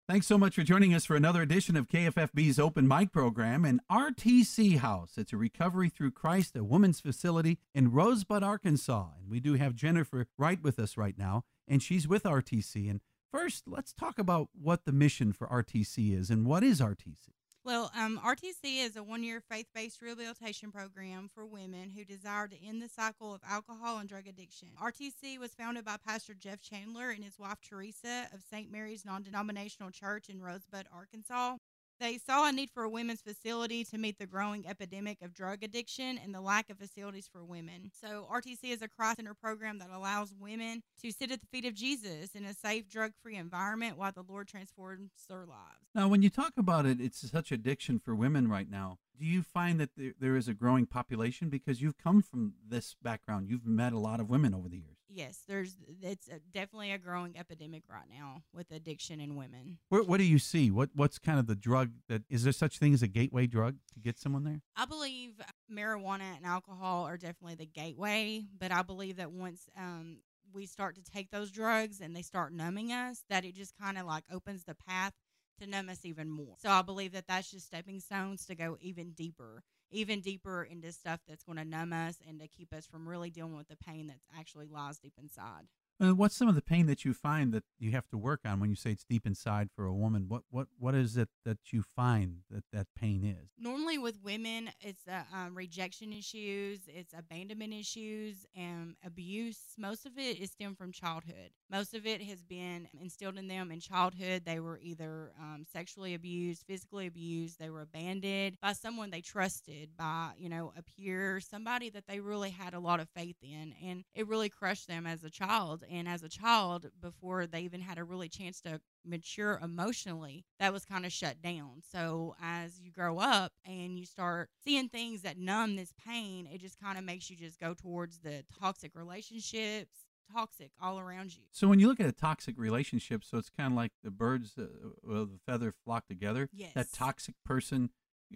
Thanks so much for joining us for another edition of KFFB's Open Mic program and RTC House. It's a Recovery Through Christ, a women's facility in Rosebud, Arkansas. And we do have Jennifer Wright with us right now, and she's with RTC. And first, let's talk about what the mission for RTC is and what is RTC? Well, RTC is a one-year faith-based rehabilitation program for women who desire to end the cycle of alcohol and drug addiction. RTC was founded by Pastor Jeff Chandler and his wife Teresa of St. Mary's Non-Denominational Church in Rosebud, Arkansas. They saw a need for a women's facility to meet the growing epidemic of drug addiction and the lack of facilities for women. So RTC is a Christ-centered program that allows women to sit at the feet of Jesus in a safe, drug-free environment while the Lord transforms their lives. Now, when you talk about it, it's such addiction for women right now. Do you find that there is a growing population? Because you've come from this background. You've met a lot of women over the years. Yes, it's definitely a growing epidemic right now with addiction in women. What do you see? What's kind of the drug that is there such thing as a gateway drug to get someone there? I believe marijuana and alcohol are definitely the gateway, but I believe that once we start to take those drugs and they start numbing us, that it just kind of like opens the path to numb us even more. So I believe that that's just stepping stones to go even deeper into stuff that's going to numb us and to keep us from really dealing with the pain that actually lies deep inside. What's some of the pain that you find that you have to work on when you say it's deep inside for a woman? What is it that you find that pain is? Normally with women, it's rejection issues, it's abandonment issues, and abuse. Most of it is stemmed from childhood. Most of it has been instilled in them in childhood. They were either sexually abused, physically abused. They were abandoned by someone they trusted, by a peer, somebody that they really had a lot of faith in, and it really crushed them as a child. And as a child, before they even had a really chance to mature emotionally, that was kind of shut down. So as you grow up and you start seeing things that numb this pain, it just kind of makes you just go towards the toxic relationships, toxic all around you. So when you look at a toxic relationship, so it's kind of like the birds of the feather flock together. Yes. That toxic person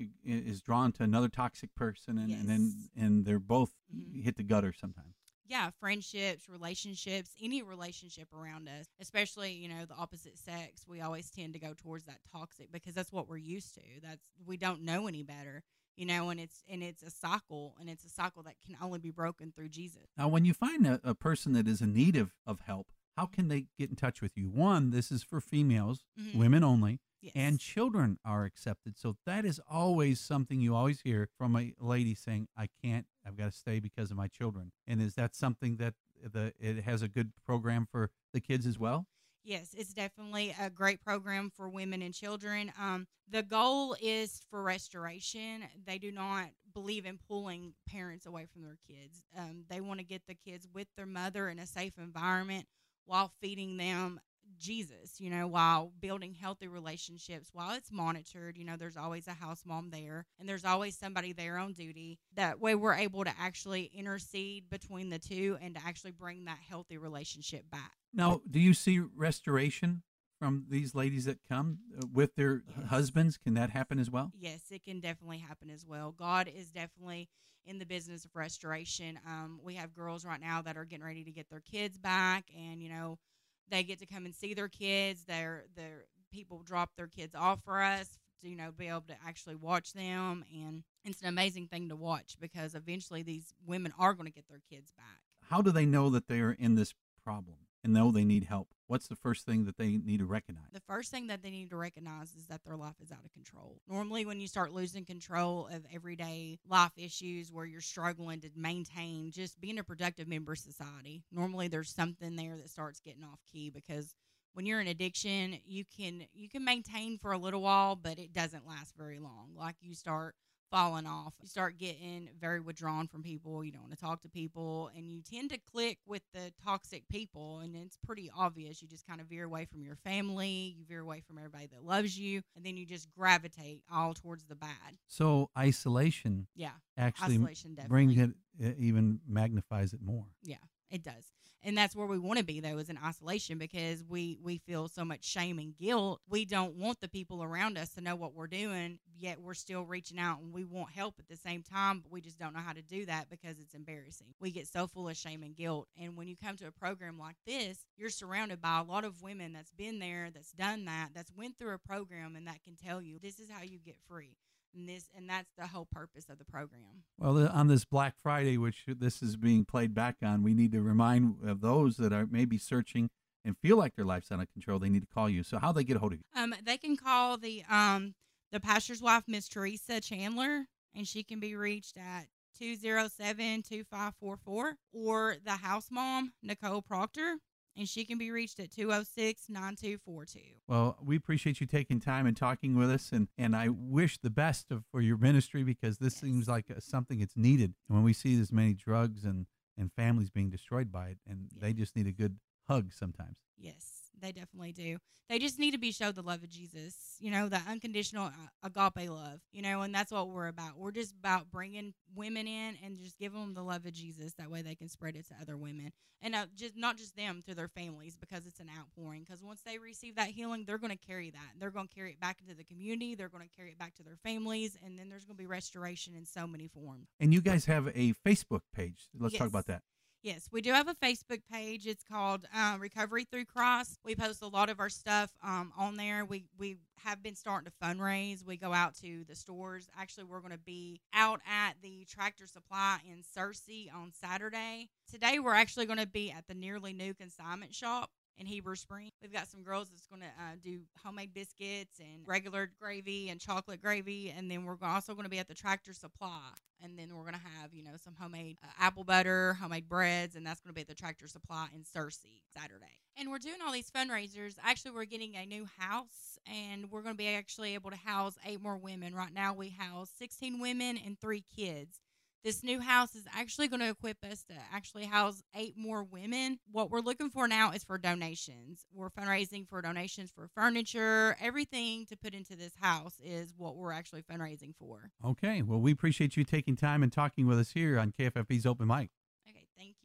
is drawn to another toxic person, and, Yes. and they're both hit the gutter sometimes. Yeah, friendships, relationships, any relationship around us, especially, the opposite sex, we always tend to go towards that toxic because that's what we're used to. We don't know any better, and it's a cycle, and it's a cycle that can only be broken through Jesus. Now, when you find a person that is in need of help, how can they get in touch with you? One, this is for females, women only. Yes. And children are accepted. So that is always something you always hear from a lady saying, I've got to stay because of my children. And is that something that it has a good program for the kids as well? Yes, it's definitely a great program for women and children. The goal is for restoration. They do not believe in pulling parents away from their kids. They want to get the kids with their mother in a safe environment while feeding them Jesus, while building healthy relationships, while it's monitored. There's always a house mom there, and there's always somebody there on duty. That way we're able to actually intercede between the two and to actually bring that healthy relationship back. Now, do you see restoration from these ladies that come with their husbands? Can that happen as well? Yes, it can definitely happen as well. God is definitely in the business of restoration. We have girls right now that are getting ready to get their kids back, and, they get to come and see their kids. Their people drop their kids off for us to, be able to actually watch them. And it's an amazing thing to watch because eventually these women are going to get their kids back. How do they know that they are in this problem and know they need help? What's the first thing that they need to recognize? The first thing that they need to recognize is that their life is out of control. Normally, when you start losing control of everyday life issues where you're struggling to maintain just being a productive member of society, normally there's something there that starts getting off key, because when you're in addiction, you can maintain for a little while, but it doesn't last very long. Like, you start falling off. You start getting very withdrawn from people. You don't want to talk to people, and you tend to click with the toxic people, and it's pretty obvious. You just kind of veer away from your family. You veer away from everybody that loves you, and then you just gravitate all towards the bad. So isolation Yeah. actually Isolation, brings definitely. it, even magnifies it more. Yeah. It does. And that's where we want to be, though, is in isolation, because we feel so much shame and guilt. We don't want the people around us to know what we're doing, yet we're still reaching out and we want help at the same time, but we just don't know how to do that because it's embarrassing. We get so full of shame and guilt. And when you come to a program like this, you're surrounded by a lot of women that's been there, that's done that, that's went through a program, and that can tell you this is how you get free. And that's the whole purpose of the program. Well, on this Black Friday, which this is being played back on, we need to remind of those that are maybe searching and feel like their life's out of control. They need to call you. So how they get a hold of you? They can call the pastor's wife, Miss Teresa Chandler, and she can be reached at 207-2544, or the house mom, Nicole Proctor, and she can be reached at 206-9242. Well, we appreciate you taking time and talking with us, and I wish the best for your ministry, because this seems like something that's needed. And when we see this many drugs and families being destroyed by it, and they just need a good hug sometimes. Yes, they definitely do. They just need to be showed the love of Jesus, the unconditional agape love, and that's what we're about. We're just about bringing women in and just giving them the love of Jesus. That way they can spread it to other women, and just not just them, to their families, because it's an outpouring. Because once they receive that healing, they're going to carry that. They're going to carry it back into the community. They're going to carry it back to their families, and then there's going to be restoration in so many forms. And you guys have a Facebook page. Let's talk about that. Yes, we do have a Facebook page. It's called Recovery Through Christ. We post a lot of our stuff on there. We have been starting to fundraise. We go out to the stores. Actually, we're going to be out at the Tractor Supply in Searcy on Saturday. Today, we're actually going to be at the nearly new consignment shop in Heber Springs. We've got some girls that's going to do homemade biscuits and regular gravy and chocolate gravy, and then we're also going to be at the Tractor Supply, and then we're going to have some homemade apple butter, homemade breads, and that's going to be at the Tractor Supply in Searcy Saturday. And we're doing all these fundraisers. Actually, we're getting a new house, and we're going to be actually able to house 8 more women. Right now, we house 16 women and 3 kids. This new house is actually going to equip us to actually house 8 more women. What we're looking for now is for donations. We're fundraising for donations for furniture. Everything to put into this house is what we're actually fundraising for. Okay. Well, we appreciate you taking time and talking with us here on KFFB's Open Mic. Okay. Thank you.